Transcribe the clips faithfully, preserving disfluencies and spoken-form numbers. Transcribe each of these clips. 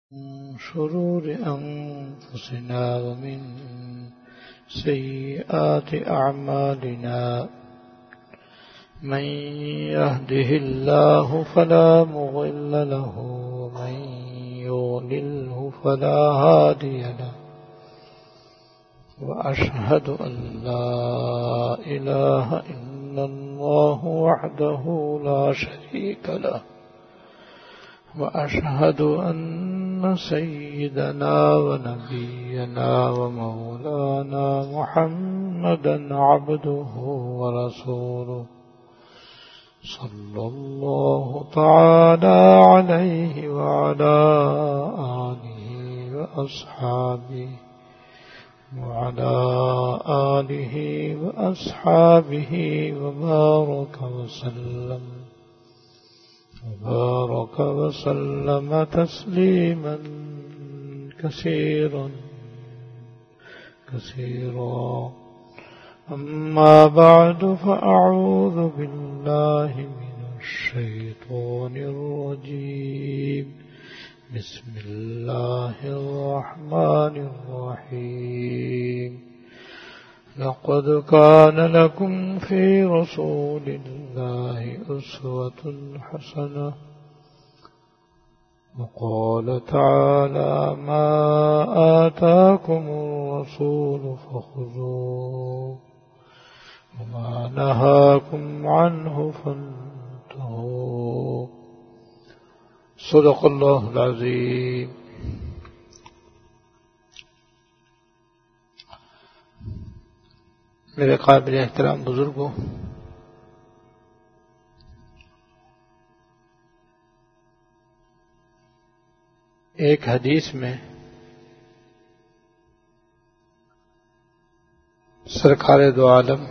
من شرور أنفسنا ومن سيئات أعمالنا من يهده الله فلا مضل له ومن يضلله فلا هادي له وأشهد أن لا إله إلا الله وحده لا شريك له وأشهد أن سيدنا ونبينا ومولانا محمدا عبده ورسوله صلى الله تعالى عليه وعلى آله وأصحابه وعلى آله وأصحابه وبارك وسلم وبارك وسلم تسليما كثيرا كثيرا أما بعد فأعوذ بالله من الشيطان الرجيم بسم الله الرحمن الرحيم لقد كان لكم في رسول الله أسوة حسنة وقال تعالى ما آتاكم الرسول فخذوه وما نهاكم عنه فانتهوا صدق الله العظيم. میرے قابل احترام بزرگوں، ایک حدیث میں سرکار دو عالم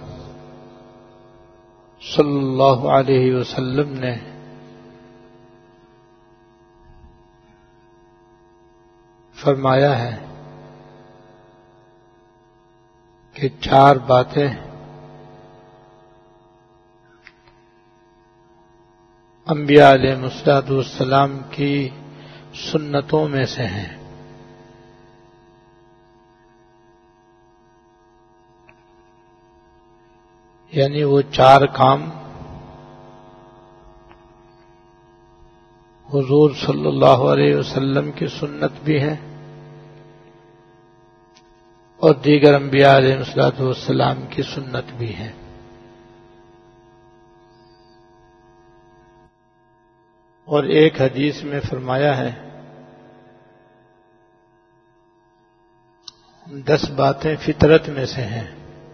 صلی اللہ علیہ وسلم نے فرمایا ہے کہ چار باتیں انبیاء علیہ الصلوۃ والسلام کی سنتوں میں سے ہیں. یعنی وہ چار کام حضور صلی اللہ علیہ وسلم کی سنت بھی ہیں اور دیگر انبیاء علیہ الصلوۃ والسلام کی سنت بھی ہیں. اور ایک حدیث میں فرمایا ہے دس باتیں فطرت میں سے ہیں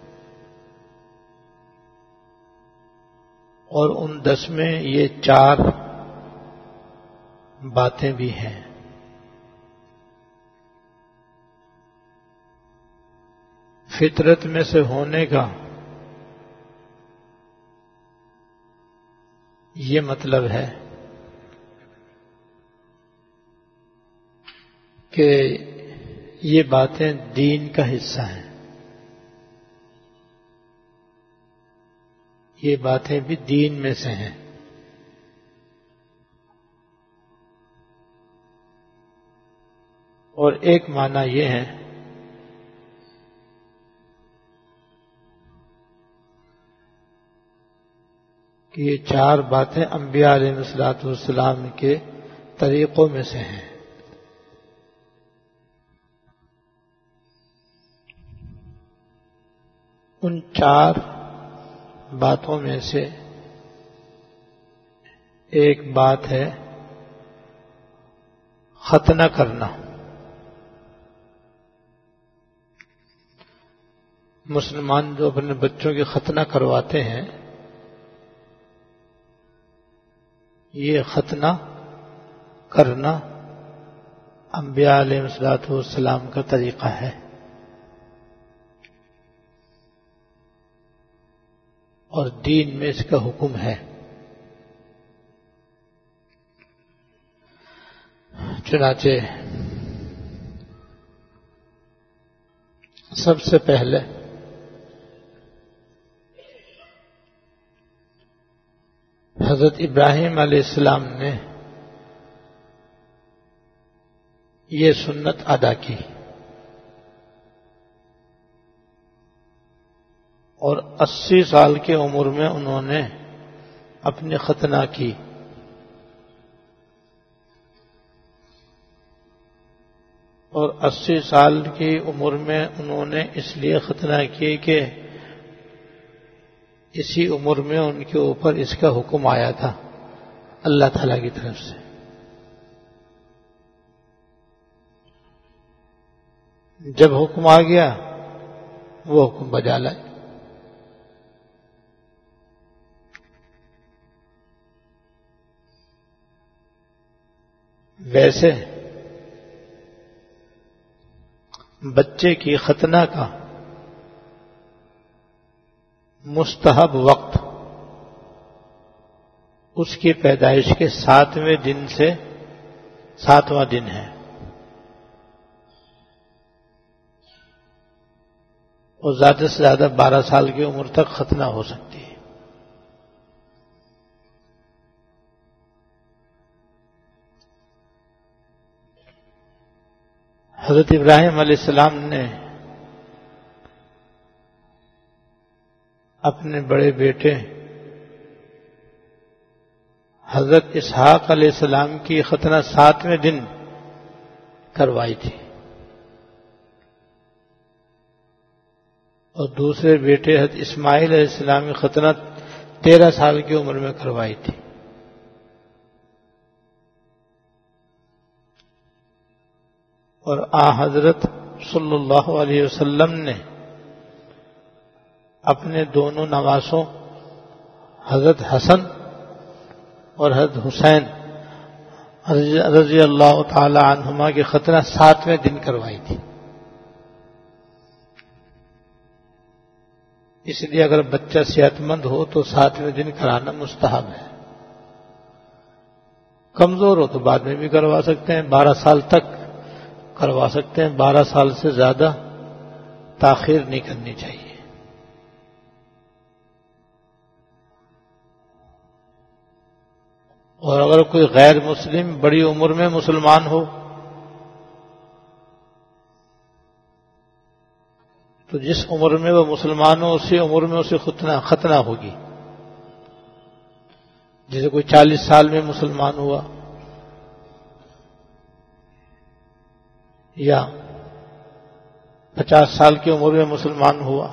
اور ان دس میں یہ چار باتیں بھی ہیں. فطرت میں سے ہونے کا یہ مطلب ہے کہ یہ باتیں دین کا حصہ ہیں. یہ باتیں بھی دین میں سے ہیں. اور ایک معنی یہ ہے کہ یہ چار باتیں انبیاء علیہ الصلوۃ والسلام کے طریقوں میں سے ہیں. ان چار باتوں میں سے ایک بات ہے ختنہ کرنا. مسلمان جو اپنے بچوں کی ختنہ کرواتے ہیں یہ ختنہ کرنا انبیاء علیہ الصلوۃ والسلام کا طریقہ ہے. اور دین میں اس کا حکم ہے. چنانچہ سب سے پہلے حضرت ابراہیم علیہ السلام نے یہ سنت ادا کی اور اسی سال کی عمر میں انہوں نے اپنی ختنہ کی. اور اسی سال کی عمر میں انہوں نے اس لیے ختنہ کی کہ اسی عمر میں ان کے اوپر اس کا حکم آیا تھا اللہ تعالی کی طرف سے. جب حکم آ گیا وہ حکم بجا لائے. ویسے بچے کی ختنہ کا مستحب وقت اس کی پیدائش کے ساتویں دن سے ساتواں دن ہے اور زیادہ سے زیادہ بارہ سال کی عمر تک ختنہ ہو سکتی ہے. حضرت ابراہیم علیہ السلام نے اپنے بڑے بیٹے حضرت اسحاق علیہ السلام کی ختنہ ساتویں دن کروائی تھی اور دوسرے بیٹے حضرت اسماعیل علیہ السلام کی ختنہ تیرہ سال کی عمر میں کروائی تھی. اور آ حضرت صلی اللہ علیہ وسلم نے اپنے دونوں نواسوں حضرت حسن اور حضرت حسین رضی اللہ تعالی عنہما کی ختنہ ساتویں دن کروائی تھی. اس لیے اگر بچہ صحت مند ہو تو ساتویں دن کرانا مستحب ہے. کمزور ہو تو بعد میں بھی کروا سکتے ہیں، بارہ سال تک کروا سکتے ہیں، بارہ سال سے زیادہ تاخیر نہیں کرنی چاہیے. اور اگر کوئی غیر مسلم بڑی عمر میں مسلمان ہو تو جس عمر میں وہ مسلمان ہو اسی عمر میں اسے ختنہ ختنہ ہوگی. جیسے کوئی چالیس سال میں مسلمان ہوا یا پچاس سال کی عمر میں مسلمان ہوا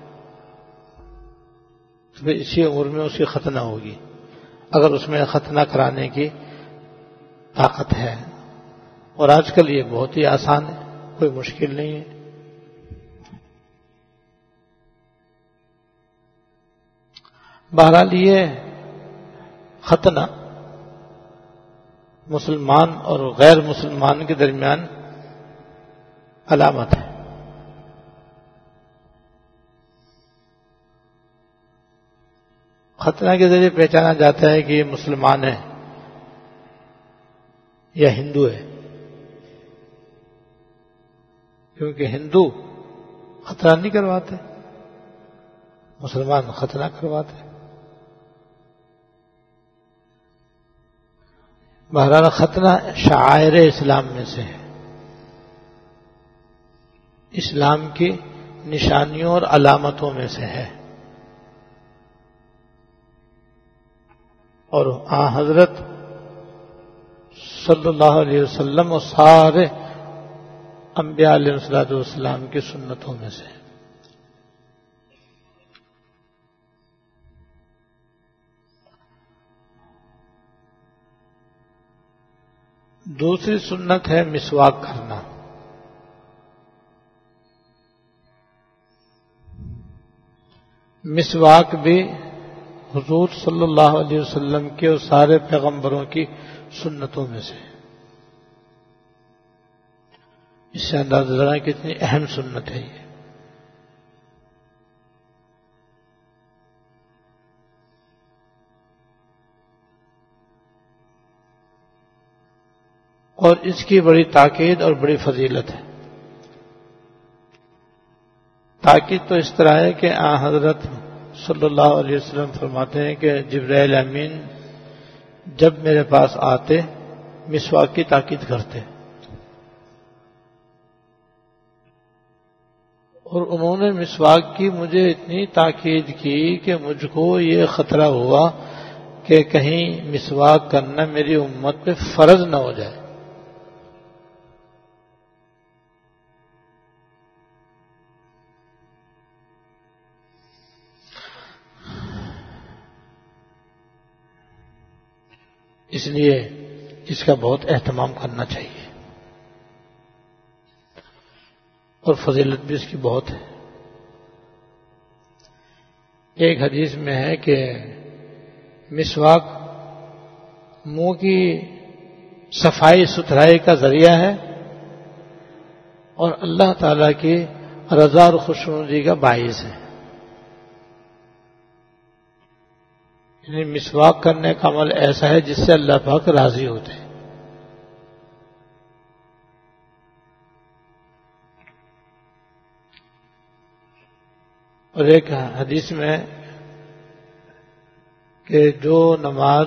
تو پھر اسی عمر میں اس کی ختنہ ہوگی اگر اس میں ختنہ کرانے کی طاقت ہے. اور آج کل یہ بہت ہی آسان ہے، کوئی مشکل نہیں ہے. بہرحال یہ ختنہ مسلمان اور غیر مسلمان کے درمیان علامت ہے. ختنہ کے ذریعے پہچانا جاتا ہے کہ یہ مسلمان ہے یا ہندو ہے، کیونکہ ہندو ختنہ نہیں کرواتے، مسلمان ختنہ کرواتے. بہرحال ختنہ شعائر اسلام میں سے ہے، اسلام کی نشانیوں اور علامتوں میں سے ہے. اور آن حضرت صلی اللہ علیہ وسلم اور سارے انبیاء علیہ الصلوۃ والسلام کی سنتوں میں سے ہے. دوسری سنت ہے مسواک کرنا. مسواک بھی حضور صلی اللہ علیہ وسلم کے اور سارے پیغمبروں کی سنتوں میں سے. اس سے اندازہ ذرا کتنی اہم سنت ہے یہ. اور اس کی بڑی تاکید اور بڑی فضیلت ہے. تاکید تو اس طرح ہے کہ آن حضرت صلی اللہ علیہ وسلم فرماتے ہیں کہ جبرائیل امین جب میرے پاس آتے مسواک کی تاکید کرتے. اور انہوں نے مسواک کی مجھے اتنی تاکید کی کہ مجھ کو یہ خطرہ ہوا کہ کہیں مسواک کرنا میری امت پہ فرض نہ ہو جائے۔ اس لیے اس کا بہت اہتمام کرنا چاہیے، اور فضیلت بھی اس کی بہت ہے۔ ایک حدیث میں ہے کہ مسواک منہ کی صفائی ستھرائی کا ذریعہ ہے اور اللہ تعالی کی رضا اور خوشنودی کا باعث ہے۔ یعنی مسواک کرنے کا عمل ایسا ہے جس سے اللہ پاک راضی ہوتے ہیں۔ اور ایک حدیث میں کہ جو نماز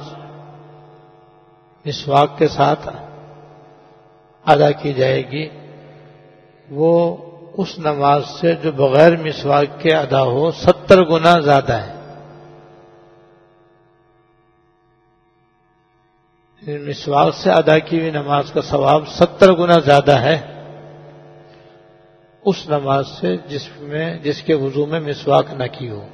مسواک کے ساتھ ادا کی جائے گی وہ اس نماز سے جو بغیر مسواک کے ادا ہو ستر گنا زیادہ ہے۔ مسواک سے ادا کی ہوئی نماز کا ثواب ستر گنا زیادہ ہے اس نماز سے جس میں جس کے وضو میں مسواک نہ کی ہو۔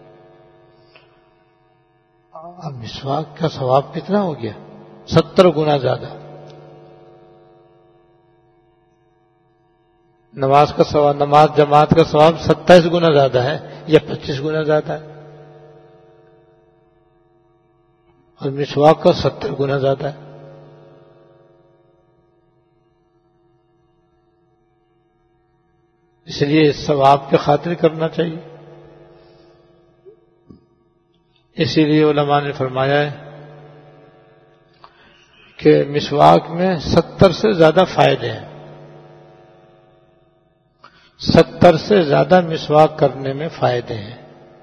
اب مسواک کا ثواب کتنا ہو گیا؟ ستر گنا زیادہ۔ نماز کا ثواب، نماز جماعت کا ثواب ستائیس گنا زیادہ ہے یا پچیس گنا زیادہ ہے، اور مسواک کا ستر گنا زیادہ ہے۔ اس لیے اس ثواب کی خاطر کرنا چاہیے۔ اسی لیے علماء نے فرمایا ہے کہ مسواک میں ستر سے زیادہ فائدے ہیں، ستر سے زیادہ مسواک کرنے میں فائدے ہیں۔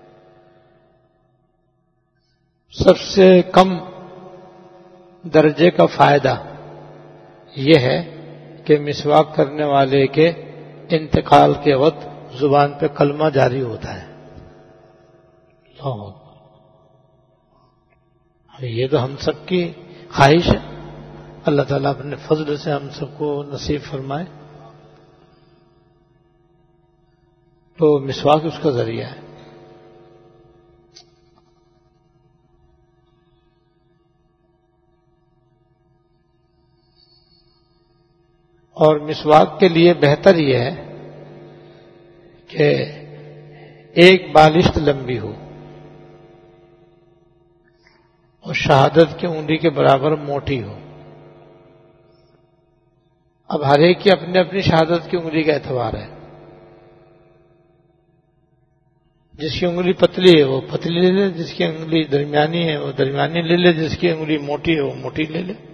سب سے کم درجے کا فائدہ یہ ہے کہ مسواک کرنے والے کے انتقال کے وقت زبان پہ کلمہ جاری ہوتا ہے۔ یہ تو ہم سب کی خواہش ہے، اللہ تعالیٰ اپنے فضل سے ہم سب کو نصیب فرمائے۔ تو مسواک اس کا ذریعہ ہے۔ اور مسواک کے لیے بہتر یہ ہے کہ ایک بالشت لمبی ہو اور شہادت کی انگلی کے برابر موٹی ہو۔ اب ہر ایک کی اپنی اپنی شہادت کی انگلی کا اعتبار ہے۔ جس کی انگلی پتلی ہے وہ پتلی لے لے، جس کی انگلی درمیانی ہے وہ درمیانی لے لے، جس کی انگلی موٹی ہے وہ موٹی لے لے۔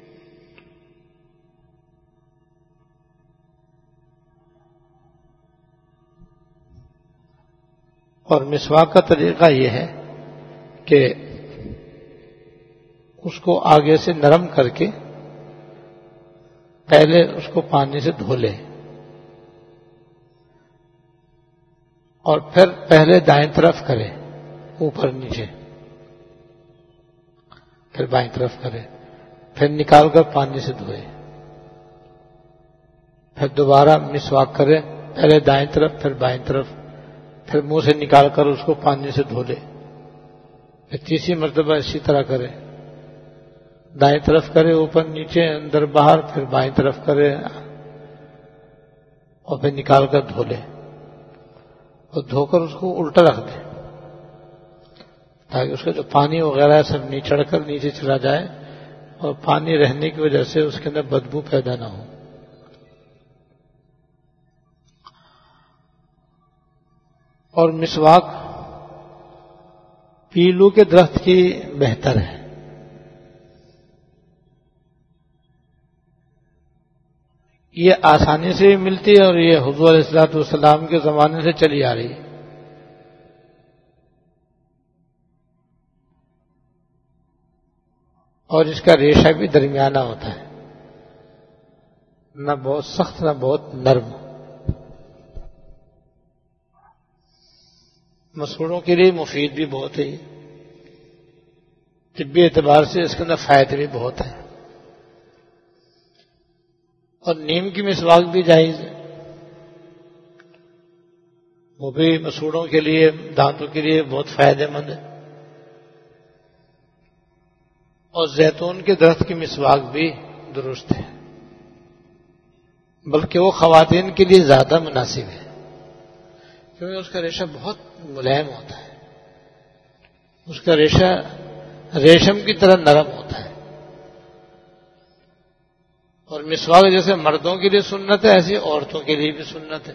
اور مسواک کا طریقہ یہ ہے کہ اس کو آگے سے نرم کر کے پہلے اس کو پانی سے دھو لے، اور پھر پہلے دائیں طرف کرے اوپر نیچے، پھر بائیں طرف کرے، پھر نکال کر پانی سے دھوئے، پھر دوبارہ مسواک کرے، پہلے دائیں طرف پھر بائیں طرف، پھر منہ سے نکال کر اس کو پانی سے دھو لے، پھر تیسری مرتبہ اسی طرح کرے، دائیں طرف کرے اوپر نیچے اندر باہر، پھر بائیں طرف کرے اور پھر نکال کر دھو لے، اور دھو کر اس کو الٹا رکھ دے تاکہ اس کا جو پانی وغیرہ ہے سب نیچڑ کر نیچے چلا جائے اور پانی رہنے کی وجہ سے اس کے اندر بدبو پیدا نہ ہو۔ اور مسواک پیلو کے درخت کی بہتر ہے۔ یہ آسانی سے ملتی ہے اور یہ حضور علیہ الصلوۃ والسلام کے زمانے سے چلی آ رہی ہے۔ اور اس کا ریشہ بھی درمیانہ ہوتا ہے، نہ بہت سخت نہ بہت نرم۔ مسوڑوں کے لیے مفید بھی بہت ہے، طبی اعتبار سے اس کے اندر فائدے بھی بہت ہیں، اور نیم کی مسواک بھی جائز ہے، وہ بھی مسوڑوں کے لیے، دانتوں کے لیے بہت فائدے مند ہے، اور زیتون کے درخت کی مسواک بھی درست ہے، بلکہ وہ خواتین کے لیے زیادہ مناسب ہے، کیونکہ اس کا ریشہ بہت ملائم ہوتا ہے، اس کا ریشہ ریشم کی طرح نرم ہوتا ہے، اور مسواک جیسے مردوں کے لیے سنت ہے ایسی عورتوں کے لیے بھی سنت ہے،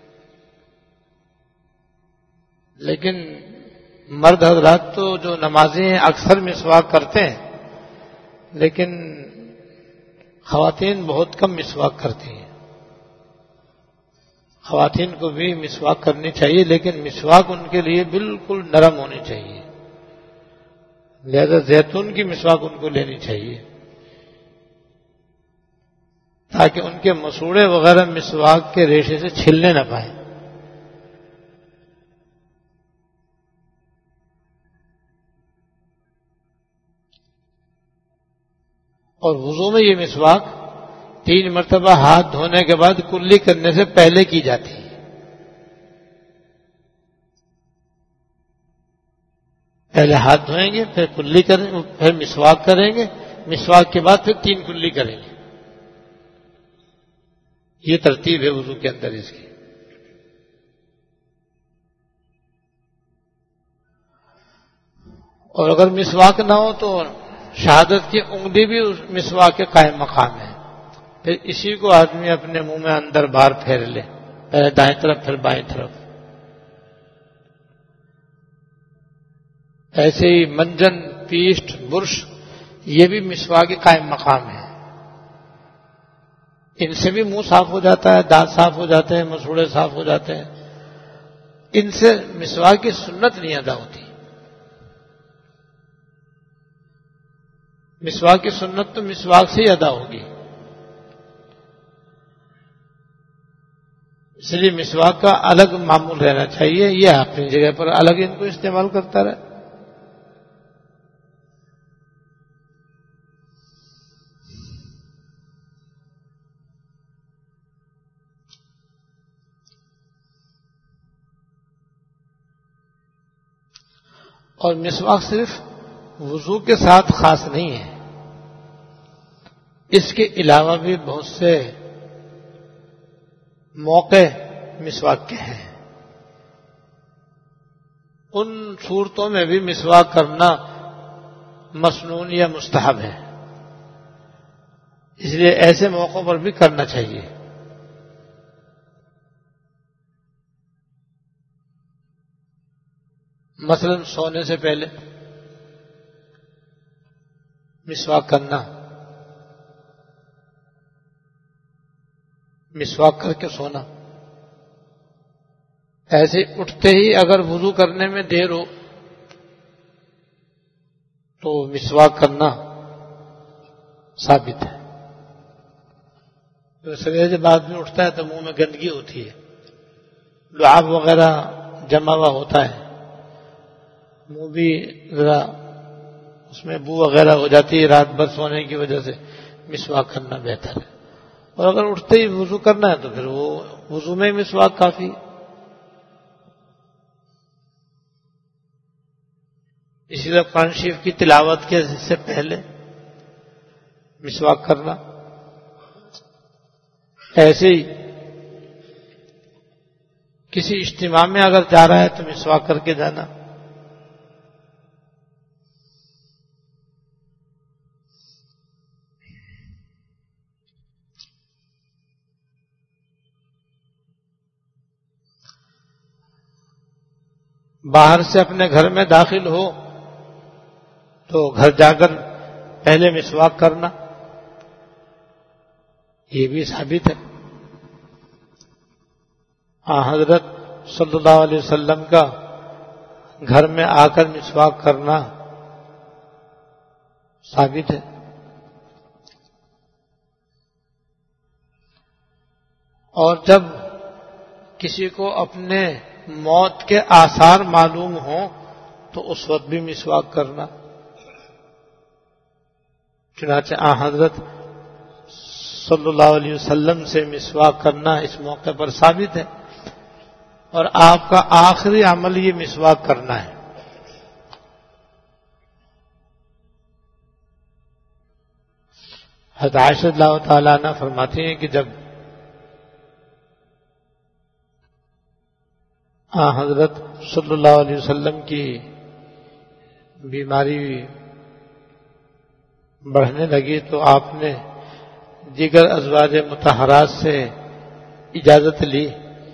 لیکن مرد حضرات تو جو نمازی ہیں اکثر مسواک کرتے ہیں، لیکن خواتین بہت کم مسواک کرتی ہیں۔ خواتین کو بھی مسواک کرنی چاہیے، لیکن مسواک ان کے لیے بالکل نرم ہونی چاہیے، لہذا زیتون کی مسواک ان کو لینی چاہیے تاکہ ان کے مسوڑے وغیرہ مسواک کے ریشے سے چھلنے نہ پائیں۔ اور وضو میں یہ مسواک تین مرتبہ ہاتھ دھونے کے بعد کلی کرنے سے پہلے کی جاتی ہے۔ پہلے ہاتھ دھوئیں گے، پھر کلی کریں گے، پھر مسواک کریں گے، مسواک کے بعد پھر تین کلی کریں گے۔ یہ ترتیب ہے وضو کے اندر اس کی۔ اور اگر مسواک نہ ہو تو شہادت کی انگلی بھی اس مسواک کے قائم مقام ہے، پھر اسی کو آدمی اپنے منہ میں اندر باہر پھیر لے، پہلے دائیں طرف پھر بائیں طرف۔ ایسے ہی منجن، پیسٹ، برش یہ بھی مسواک کے قائم مقام ہے، ان سے بھی منہ صاف ہو جاتا ہے، دانت صاف ہو جاتے ہیں، مسوڑے صاف ہو جاتے ہیں، ان سے مسواک کی سنت نہیں ادا ہوتی۔ مسواک کی سنت تو مسواک سے ہی ادا ہوگی، اس لیے مسواک کا الگ معمول رہنا چاہیے، یہ اپنی جگہ پر الگ ان کو استعمال کرتا رہے۔ اور مسواک صرف وضو کے ساتھ خاص نہیں ہے، اس کے علاوہ بھی بہت سے موقع مسواک کے ہیں، ان صورتوں میں بھی مسواک کرنا مسنون یا مستحب ہے، اس لیے ایسے موقعوں پر بھی کرنا چاہیے۔ مثلا سونے سے پہلے مسواک کرنا، مسواک کر کے سونا، ایسے اٹھتے ہی اگر وضو کرنے میں دیر ہو تو مسواک کرنا ثابت ہے۔ تو سویرے جب آدمی اٹھتا ہے تو منہ میں گندگی ہوتی ہے، لعاب وغیرہ جمع ہوا ہوتا ہے، منہ بھی ذرا اس میں بو وغیرہ ہو جاتی ہے رات بھر سونے کی وجہ سے، مسواک کرنا بہتر ہے۔ اور اگر اٹھتے ہی وضو کرنا ہے تو پھر وہ وضو میں مسواک کافی۔ اسی طرح قرآن شریف کی تلاوت کے سے پہلے مسواک کرنا، ایسے ہی کسی اجتماع میں اگر جا رہا ہے تو مسواک کر کے جانا۔ باہر سے اپنے گھر میں داخل ہو تو گھر جا کر پہلے مسواک کرنا، یہ بھی ثابت ہے۔ آن حضرت صلی اللہ علیہ وسلم کا گھر میں آ کر مسواک کرنا ثابت ہے۔ اور جب کسی کو اپنے موت کے آثار معلوم ہوں تو اس وقت بھی مسواک کرنا. چنانچہ آن حضرت صلی اللہ علیہ وسلم سے مسواک کرنا اس موقع پر ثابت ہے، اور آپ کا آخری عمل یہ مسواک کرنا ہے. حضرت عائشہ رضی اللہ تعالیٰ عنہ فرماتی ہیں کہ جب آن حضرت صلی اللہ علیہ وسلم کی بیماری بڑھنے لگی تو آپ نے دیگر ازواج مطہرات سے اجازت لی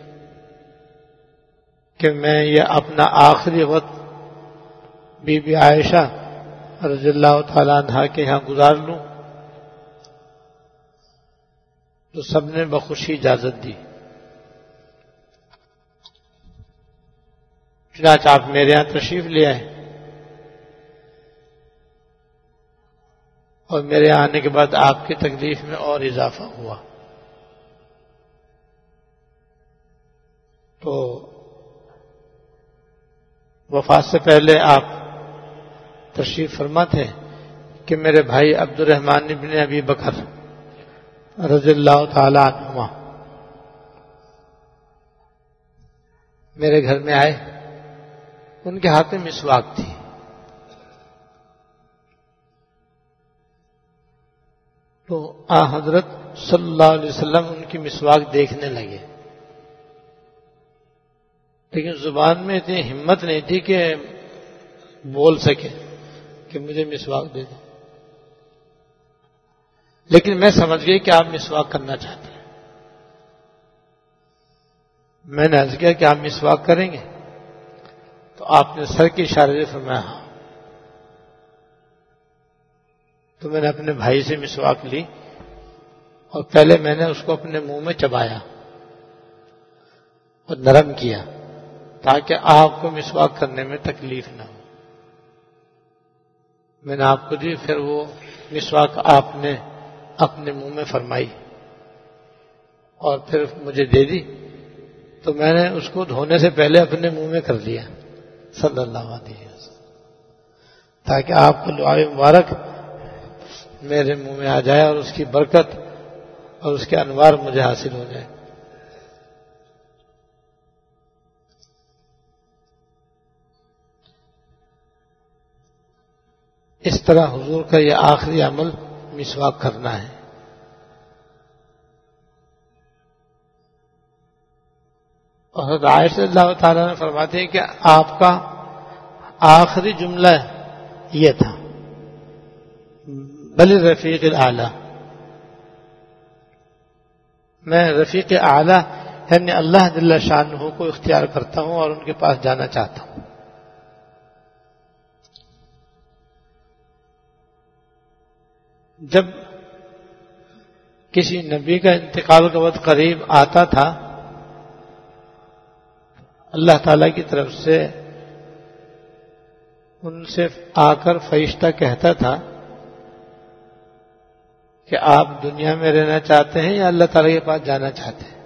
کہ میں یہ اپنا آخری وقت بی بی عائشہ رضی اللہ تعالیٰ عنہ کے یہاں گزار لوں. تو سب نے بخوشی اجازت دی. چنانچہ آپ میرے یہاں تشریف لے آئے، اور میرے یہاں آنے کے بعد آپ کی تکلیف میں اور اضافہ ہوا. تو وفات سے پہلے آپ تشریف فرما تھے کہ میرے بھائی عبد الرحمن بن ابی بکر رضی اللہ تعالی عنہما میرے گھر میں آئے. ان کے ہاتھ میں مسواک تھی. تو آن حضرت صلی اللہ علیہ وسلم ان کی مسواک دیکھنے لگے، لیکن زبان میں اتنی ہمت نہیں تھی کہ بول سکے کہ مجھے مسواک دے دیں. لیکن میں سمجھ گئی کہ آپ مسواک کرنا چاہتے ہیں. میں نے عرض کیا کہ آپ مسواک کریں گے؟ تو آپ نے سر کی اشارے سے فرمایا ہاں. تو میں نے اپنے بھائی سے مسواک لی، اور پہلے میں نے اس کو اپنے منہ میں چبایا اور نرم کیا تاکہ آپ کو مسواک کرنے میں تکلیف نہ ہو. میں نے آپ کو دی، پھر وہ مسواک آپ نے اپنے منہ میں فرمائی اور پھر مجھے دے دی. تو میں نے اس کو دھونے سے پہلے اپنے منہ میں کر دیا صلی اللہ علیہ وسلم، تاکہ آپ کو دعائے مبارک میرے منہ میں آ جائے اور اس کی برکت اور اس کے انوار مجھے حاصل ہو جائے. اس طرح حضور کا یہ آخری عمل مسواک کرنا ہے. اور حضرت عائشہ رضی اللہ تعالیٰ نے فرماتے ہیں کہ آپ کا آخری جملہ یہ تھا، بل رفیق الاعلی، میں رفیق اعلی یعنی اللہ جل شانہ کو اختیار کرتا ہوں اور ان کے پاس جانا چاہتا ہوں. جب کسی نبی کا انتقال کا وقت قریب آتا تھا، اللہ تعالی کی طرف سے ان سے آ کر فرشتہ کہتا تھا کہ آپ دنیا میں رہنا چاہتے ہیں یا اللہ تعالی کے پاس جانا چاہتے ہیں.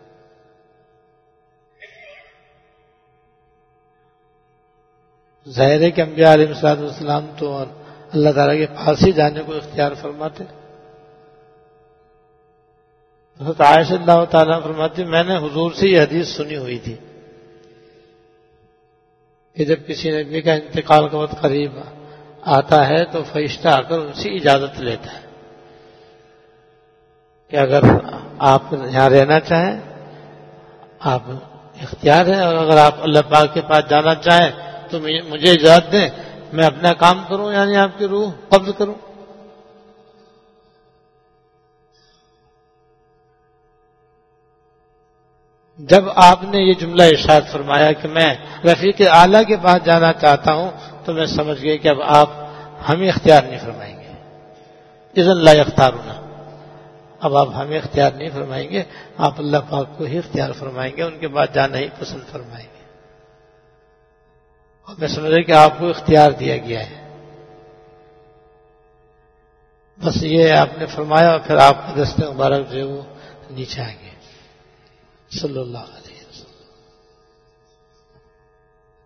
ظاہر ہے کہ انبیاء علیہ الصلوۃ والسلام تو اللہ تعالی کے پاس ہی جانے کو اختیار فرماتے. حضرت عائشہ اللہ تعالیٰ فرماتی میں نے حضور سے یہ حدیث سنی ہوئی تھی کہ جب کسی نبی کا انتقال کا وقت قریب آتا ہے تو فرشتہ آ کر ان سے اجازت لیتا ہے کہ اگر آپ یہاں رہنا چاہیں آپ اختیار ہے، اور اگر آپ اللہ پاک کے پاس جانا چاہیں تو مجھے اجازت دیں، میں اپنا کام کروں، یعنی آپ کی روح قبض کروں. جب آپ نے یہ جملہ ارشاد فرمایا کہ میں رفیق اعلیٰ کے پاس جانا چاہتا ہوں تو میں سمجھ گئی کہ اب آپ ہمیں اختیار نہیں فرمائیں گے. اذن لا یختارون، اب آپ ہمیں اختیار نہیں فرمائیں گے، آپ اللہ پاک کو ہی اختیار فرمائیں گے، ان کے بعد جانا ہی پسند فرمائیں گے. اور میں سمجھ رہی کہ آپ کو اختیار دیا گیا ہے. بس یہ آپ نے فرمایا اور پھر آپ کا دست مبارک جو ہے وہ نیچے آ گئے صلی اللہ علیہ وسلم.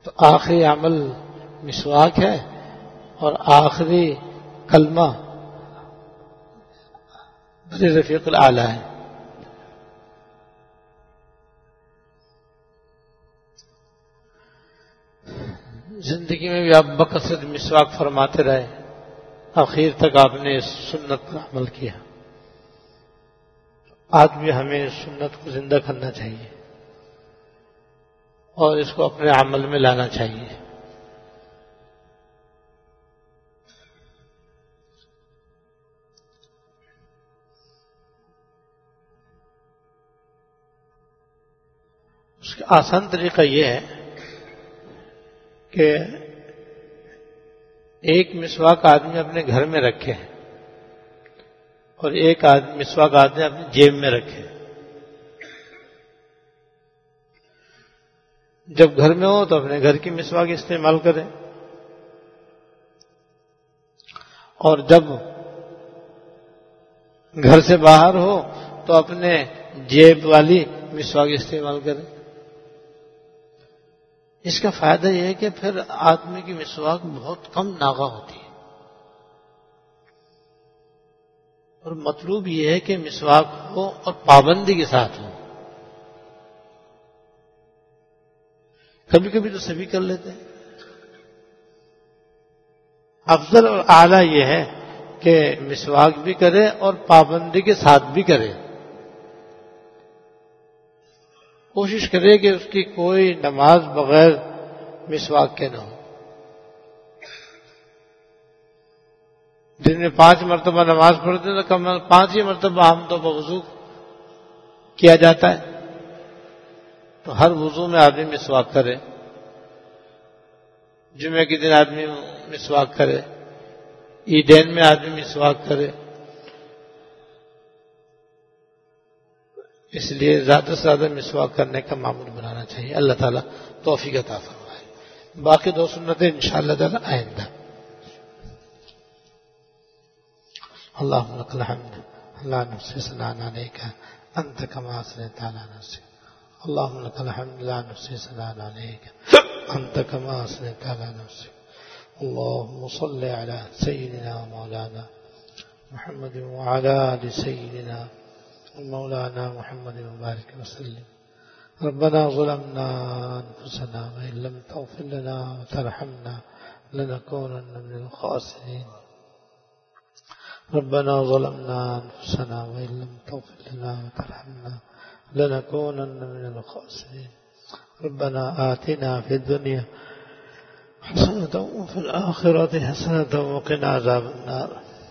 تو آخری عمل مسواک ہے اور آخری کلمہ رفیق الاعلیٰ ہے. زندگی میں بھی آپ بکثرت مسواک فرماتے رہے، آخر تک آپ نے اس سنت پر عمل کیا. آج بھی ہمیں اس سنت کو زندہ کرنا چاہیے اور اس کو اپنے عمل میں لانا چاہیے. اس کا آسان طریقہ یہ ہے کہ ایک مسواک آدمی اپنے گھر میں رکھے اور ایک آدمی مسواک آدمی اپنی جیب میں رکھے. جب گھر میں ہو تو اپنے گھر کی مسواک استعمال کریں اور جب گھر سے باہر ہو تو اپنے جیب والی مسواک استعمال کریں. اس کا فائدہ یہ ہے کہ پھر آدمی کی مسواک بہت کم ناغہ ہوتی ہے اور مطلوب یہ ہے کہ مسواک ہو اور پابندی کے ساتھ ہو. کبھی کبھی تو سبھی کر لیتے ہیں. افضل اور اعلیٰ یہ ہے کہ مسواک بھی کرے اور پابندی کے ساتھ بھی کرے. کوشش کرے کہ اس کی کوئی نماز بغیر مسواک کے نہ ہو. دن میں پانچ مرتبہ نماز پڑھتے ہیں تو کم پانچ ہی مرتبہ عام طور پر وضو کیا جاتا ہے، تو ہر وضو میں آدمی مسواک کرے. جمعہ کے دن آدمی مسواک کرے، عیدین میں آدمی مسواک کرے. اس لیے زیادہ سے زیادہ مسواک کرنے کا معمول بنانا چاہیے. اللہ تعالیٰ توفیق عطا فرمائے. باقی دو سنتیں انشاءاللہ تعالیٰ آئندہ. اللهم لك الحمد لا نحصي ثناء عليك أنت كما أثنيت على نفسك. اللهم لك الحمد لا نحصي ثناء عليك أنت كما أثنيت على نفسك. اللهم صل على سيدنا ومولانا محمد وعلى آل سيدنا مولانا محمد وبارك وسلم. ربنا ظلمنا أنفسنا وإن لم تغفر لنا وترحمنا لنكونن من الخاسرين. ربنا ظلمنا أنفسنا وإن لم تغفر لنا وترحمنا لنكونن من الخاسرين. ربنا آتنا في الدنيا حسنة وفي الآخرة حسنة وقنا عذاب النار.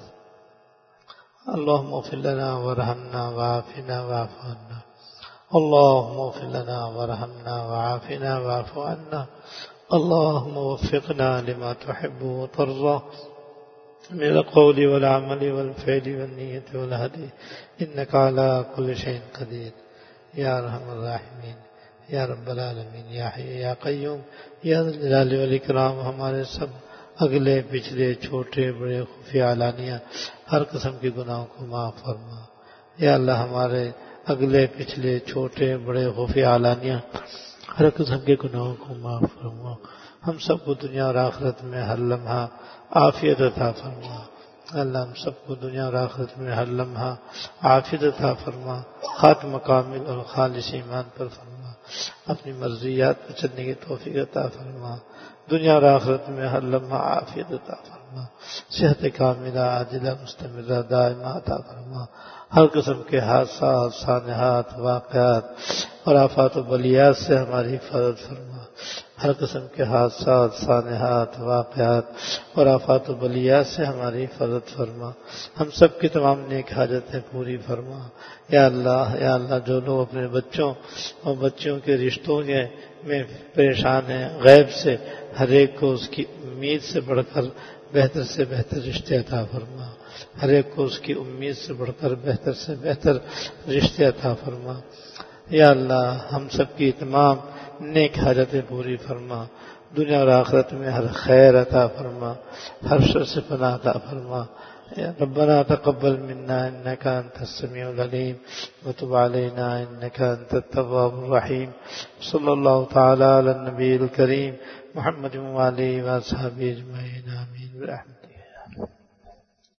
اللهم اغفر لنا وارحمنا وعافنا واعف عنا. اللهم اغفر لنا وارحمنا وعافنا واعف عنا. اللهم وفقنا لما تحب وترضى من القول والعمل والفعل والنية والهدي إنك على كل شيء قدير يا أرحم الراحمين یا رب العالمین یا حی یا قیوم یا ذی الجلال والاکرام. ہمارے سب اگلے پچھلے چھوٹے بڑے خفیہ علانیہ ہر قسم کے گناہوں کو معاف فرما. یا اللہ ہمارے اگلے پچھلے چھوٹے بڑے خفیہ علانیہ ہر قسم کے گناہوں کو معاف فرما. ہم سب کو دنیا اور آخرت میں ہر لمحہ عافیت عطا فرما. اللہ ہم سب کو دنیا اور آخرت میں ہر لمحہ عافیت عطا فرما. خاتمہ کامل اور خالص ایمان پر فرما. اپنی مرضیات پر چلنے کی توفیق عطا فرما. دنیا اور آخرت میں ہر لمحہ عافیت عطا فرما. صحت کاملہ عاجلہ مستمرہ دائمہ عطا فرما. ہر قسم کے حادثات سانحات واقعات اور آفات و بلیات سے ہماری حفاظت فرما. ہر قسم کے حادثات سانحات واقعات اور آفات و بلیات سے ہماری حفاظت فرما. ہم سب کی تمام نیک حاجتیں پوری فرما. یا اللہ یا اللہ جو لوگ اپنے بچوں اور بچوں کے رشتوں کے میں پریشان ہیں غیب سے ہر ایک کو اس کی امید سے بڑھ کر بہتر سے بہتر رشتے عطا فرما. ہر ایک کو اس کی امید سے بڑھ کر بہتر سے بہتر رشتے عطا فرما. یا اللہ ہم سب کی تمام نیک حاجتیں پوری فرما. دنیا اور آخرت میں ہر خیر عطا فرما. ہر شر سے پناہ عطا فرما. يا ربنا تقبل منا إنك أنت السميع العليم وتب علينا إنك أنت التواب الرحيم. صلى الله تعالى على النبي الكريم محمد وآله وأصحابه أجمعين. آمين برحمتك.